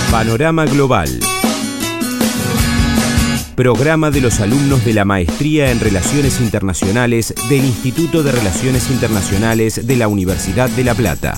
Panorama Global. Programa de los alumnos de la Maestría en Relaciones Internacionales del Instituto de Relaciones Internacionales de la Universidad de La Plata.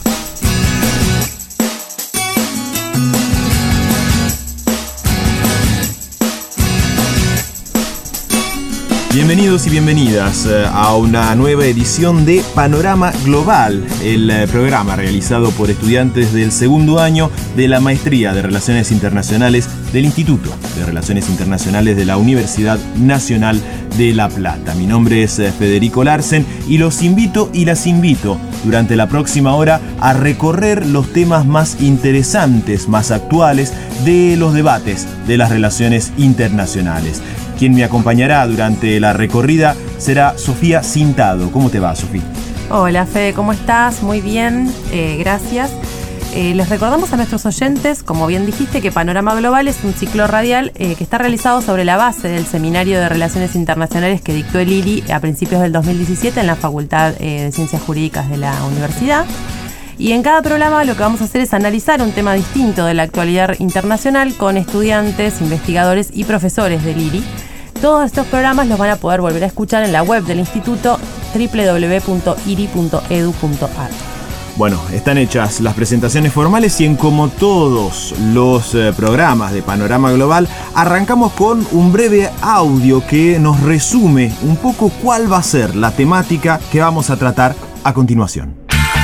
Bienvenidos y bienvenidas a una nueva edición de Panorama Global, el programa realizado por estudiantes del segundo año de la Maestría de Relaciones Internacionales del Instituto de Relaciones Internacionales de la Universidad Nacional de La Plata. Mi nombre es Federico Larsen y los invito y las invito durante la próxima hora a recorrer los temas más interesantes, más actuales de los debates de las relaciones internacionales. Quien me acompañará durante la recorrida será Sofía Cintado. ¿Cómo te va, Sofía? Hola, Fede, ¿cómo estás? Muy bien, gracias. Les recordamos a nuestros oyentes, como bien dijiste, que Panorama Global es un ciclo radial que está realizado sobre la base del Seminario de Relaciones Internacionales que dictó el IRI a principios del 2017 en la Facultad de Ciencias Jurídicas de la Universidad. Y en cada programa lo que vamos a hacer es analizar un tema distinto de la actualidad internacional con estudiantes, investigadores y profesores del IRI. Todos estos programas los van a poder volver a escuchar en la web del instituto www.iri.edu.ar. Bueno, están hechas las presentaciones formales y como todos los programas de Panorama Global, arrancamos con un breve audio que nos resume un poco cuál va a ser la temática que vamos a tratar a continuación.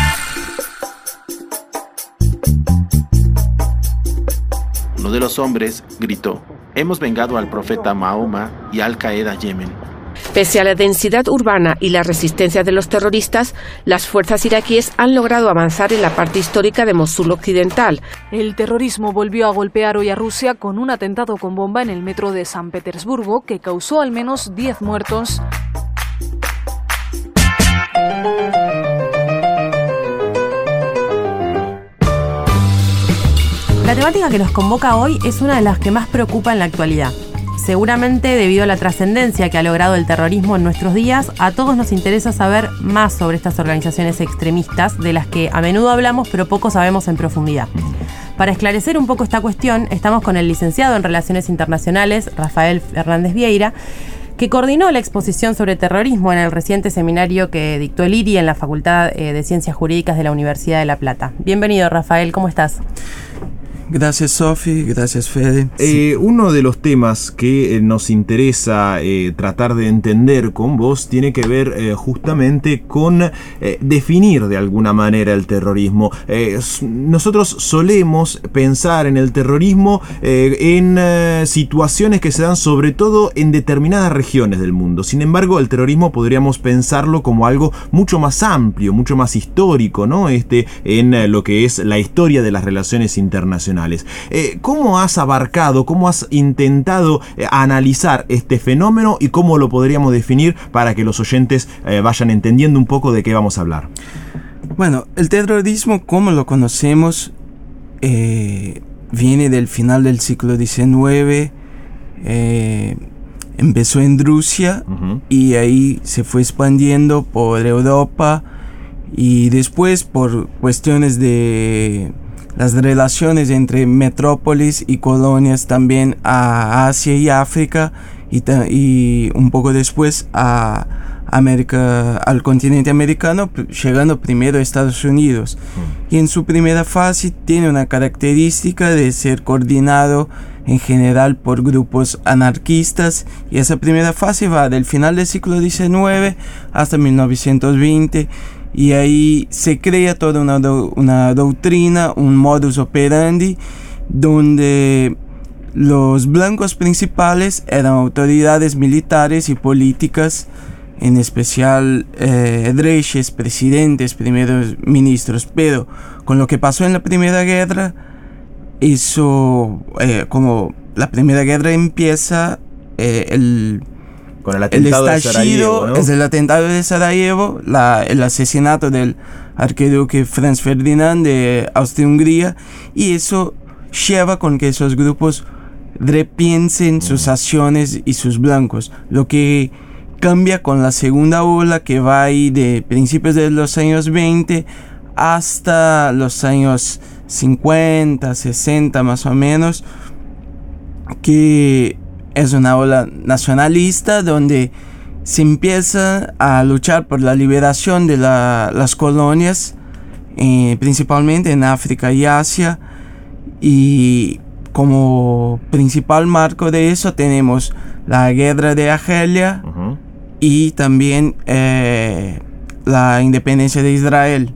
Uno de los hombres gritó: hemos vengado al profeta Mahoma y Al Qaeda Yemen. Pese a la densidad urbana y la resistencia de los terroristas, las fuerzas iraquíes han logrado avanzar en la parte histórica de Mosul occidental. El terrorismo volvió a golpear hoy a Rusia con un atentado con bomba en el metro de San Petersburgo que causó al menos 10 muertos. La temática que nos convoca hoy es una de las que más preocupa en la actualidad. Seguramente, debido a la trascendencia que ha logrado el terrorismo en nuestros días, a todos nos interesa saber más sobre estas organizaciones extremistas, de las que a menudo hablamos pero poco sabemos en profundidad. Para esclarecer un poco esta cuestión, estamos con el licenciado en Relaciones Internacionales, Rafael Fernández Vieira, que coordinó la exposición sobre terrorismo en el reciente seminario que dictó el IRI en la Facultad de Ciencias Jurídicas de la Universidad de La Plata. Bienvenido, Rafael, ¿cómo estás? Gracias, Sofi, gracias, Fede. Uno de los temas que nos interesa tratar de entender con vos tiene que ver justamente con definir de alguna manera el terrorismo. Nosotros solemos pensar en el terrorismo en situaciones que se dan sobre todo en determinadas regiones del mundo. Sin embargo, el terrorismo podríamos pensarlo como algo mucho más amplio, mucho más histórico, ¿no? En lo que es la historia de las relaciones internacionales. ¿Cómo has abarcado, cómo has intentado analizar este fenómeno y cómo lo podríamos definir para que los oyentes vayan entendiendo un poco de qué vamos a hablar? Bueno, el terrorismo, como lo conocemos, viene del final del siglo XIX, empezó en Rusia y ahí se fue expandiendo por Europa y después por cuestiones de las relaciones entre metrópolis y colonias también a Asia y África y un poco después a América, al continente americano, llegando primero a Estados Unidos. Y en su primera fase tiene una característica de ser coordinado en general por grupos anarquistas, y esa primera fase va del final del siglo XIX hasta 1920. Y ahí se crea toda una doctrina, un modus operandi, donde los blancos principales eran autoridades militares y políticas, en especial reyes, presidentes, primeros ministros. Pero con lo que pasó en la Primera Guerra, eso, como la Primera Guerra empieza, con el atentado de Sarajevo, ¿no? Es el atentado de Sarajevo, el asesinato del archiduque Franz Ferdinand de Austria-Hungría, y eso lleva con que esos grupos repiensen sus acciones y sus blancos, lo que cambia con la segunda ola que va ahí de principios de los años 20 hasta los años 50, 60 más o menos, que es una ola nacionalista donde se empieza a luchar por la liberación de las colonias, principalmente en África y Asia, y como principal marco de eso tenemos la guerra de Argelia y también la independencia de Israel.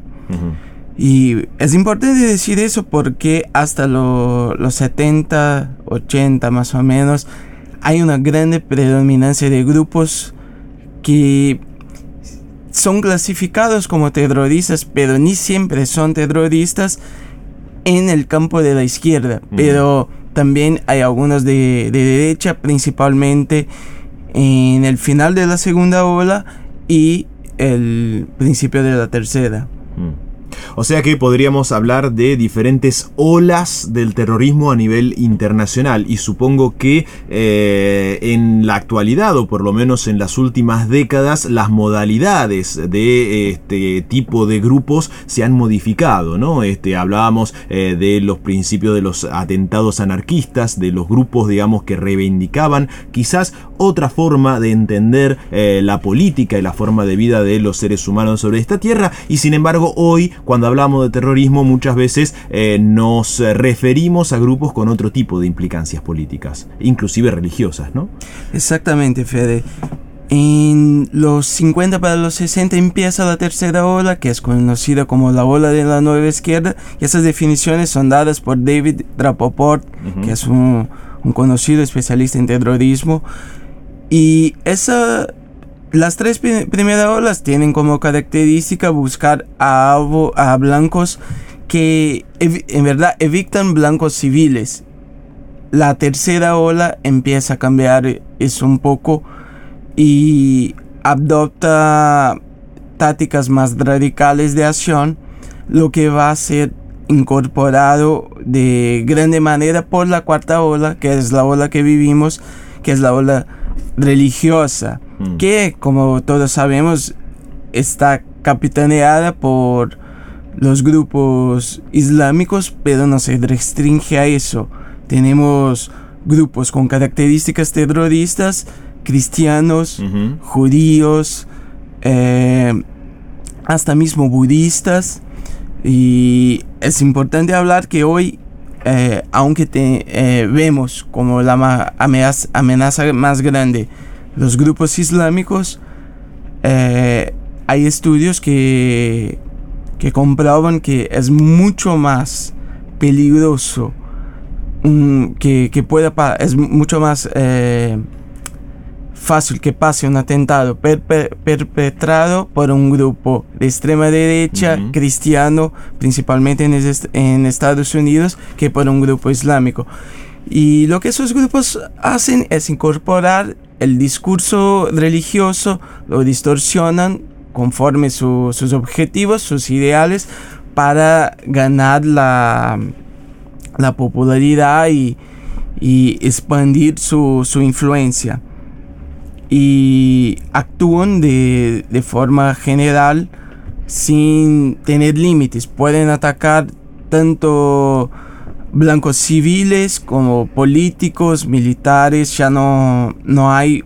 Y es importante decir eso porque hasta los 70, 80 más o menos, hay una grande predominancia de grupos que son clasificados como terroristas, pero ni siempre son terroristas en el campo de la izquierda. Pero también hay algunos de derecha, principalmente en el final de la segunda ola y el principio de la tercera. O sea que podríamos hablar de diferentes olas del terrorismo a nivel internacional, y supongo que en la actualidad, o por lo menos en las últimas décadas, las modalidades de este tipo de grupos se han modificado, ¿no? Hablábamos de los principios de los atentados anarquistas, de los grupos, digamos, que reivindicaban quizás otra forma de entender la política y la forma de vida de los seres humanos sobre esta tierra, y sin embargo hoy, cuando hablamos de terrorismo, muchas veces nos referimos a grupos con otro tipo de implicancias políticas, inclusive religiosas, ¿no? Exactamente, Fede. En los 50 para los 60 empieza la tercera ola, que es conocida como la ola de la nueva izquierda, y esas definiciones son dadas por David Rapoport, que es un conocido especialista en terrorismo. Y las tres primeras olas tienen como característica buscar a blancos que en verdad evitan blancos civiles. La tercera ola empieza a cambiar eso un poco y adopta tácticas más radicales de acción, lo que va a ser incorporado de grande manera por la cuarta ola, que es la ola que vivimos, que es la ola religiosa, que como todos sabemos está capitaneada por los grupos islámicos, pero no se restringe a eso. Tenemos grupos con características terroristas, cristianos, judíos, hasta mismo budistas. Y es importante hablar que hoy, aunque vemos como la amenaza más grande los grupos islámicos, hay estudios que comprueban que es mucho más peligroso, es mucho más fácil que pase un atentado perpetrado por un grupo de extrema derecha, cristiano, principalmente en Estados Unidos, que por un grupo islámico. Y lo que esos grupos hacen es incorporar el discurso religioso, lo distorsionan conforme sus objetivos, sus ideales, para ganar la popularidad y expandir su influencia. Y actúan de forma general sin tener límites. Pueden atacar tanto blancos civiles como políticos, militares. Ya no hay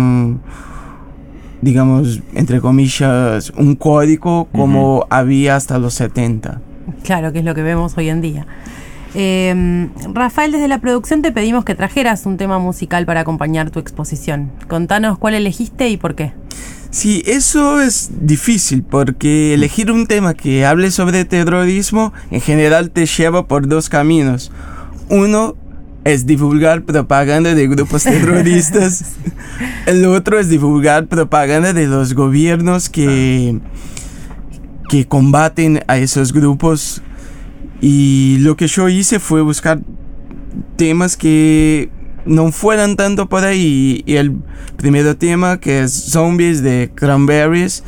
digamos, entre comillas, un código como había hasta los 70. Claro, que es lo que vemos hoy en día. Rafael, desde la producción te pedimos que trajeras un tema musical para acompañar tu exposición. Contanos cuál elegiste y por qué. Sí, eso es difícil porque elegir un tema que hable sobre terrorismo en general te lleva por dos caminos. Uno es divulgar propaganda de grupos terroristas. El otro es divulgar propaganda de los gobiernos que combaten a esos grupos. Y lo que yo hice fue buscar temas que no fueran tanto por ahí. Y el primer tema, que es Zombies de Cranberries,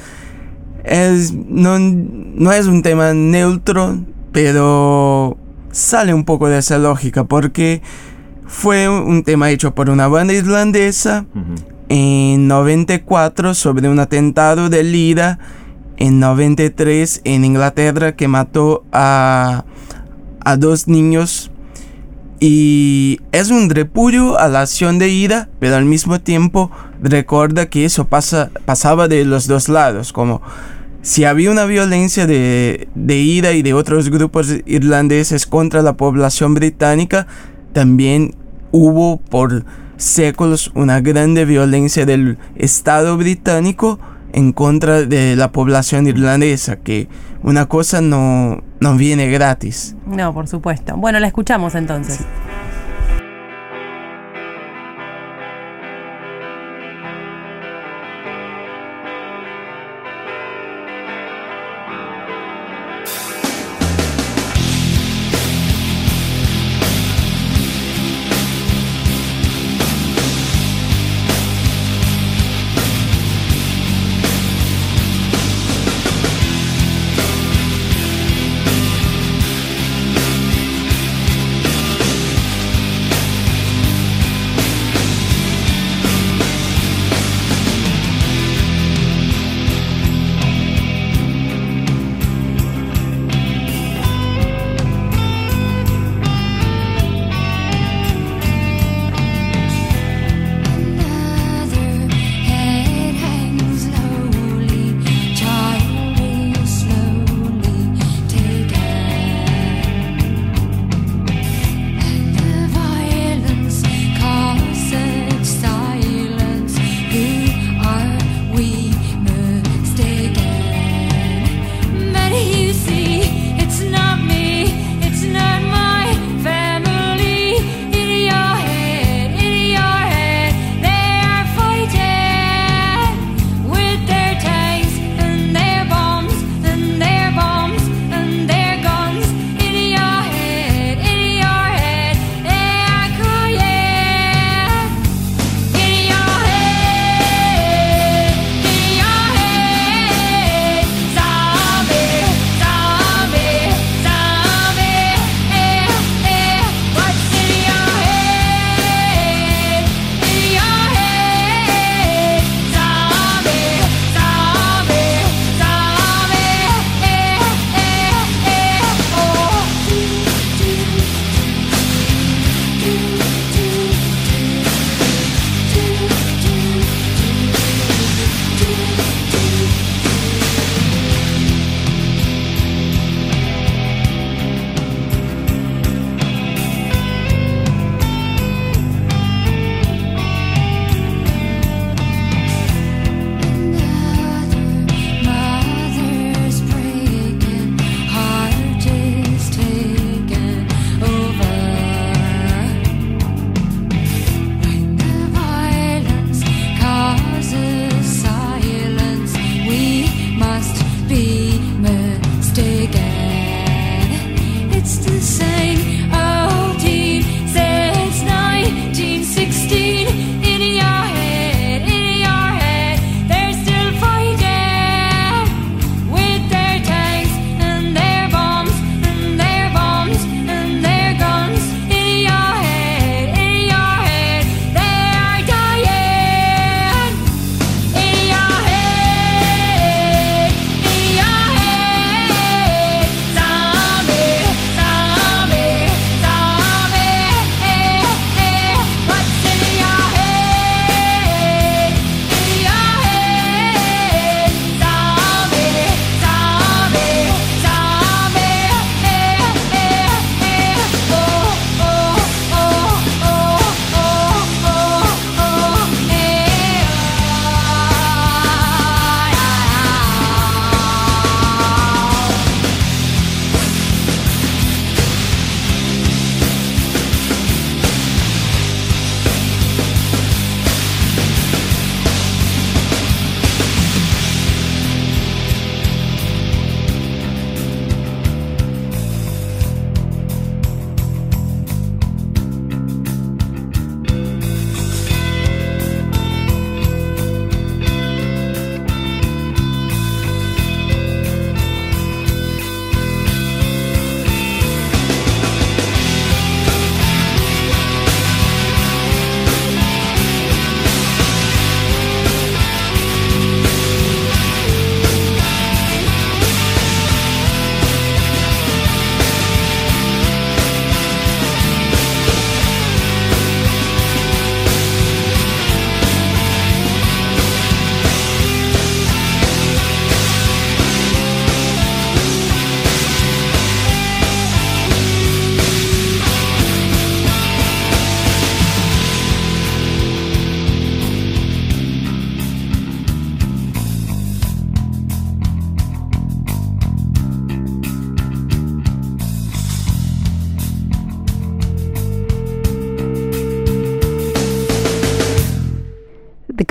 no es un tema neutro, pero sale un poco de esa lógica, porque fue un tema hecho por una banda irlandesa en 94 sobre un atentado del IRA en 93 en Inglaterra que mató a 2 niños. Y es un repudio a la acción de IRA, pero al mismo tiempo recuerda que eso pasaba de los dos lados. Como si había una violencia de IRA y de otros grupos irlandeses contra la población británica, también hubo por séculos una grande violencia del Estado británico en contra de la población irlandesa, que una cosa no viene gratis. No, por supuesto. Bueno, la escuchamos entonces. Sí.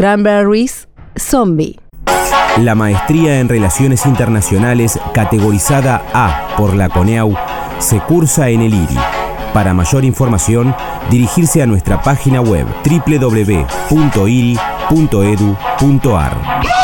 Cranberries, Zombie. La maestría en Relaciones Internacionales, categorizada A por la CONEAU, se cursa en el IRI. Para mayor información, dirigirse a nuestra página web www.iri.edu.ar.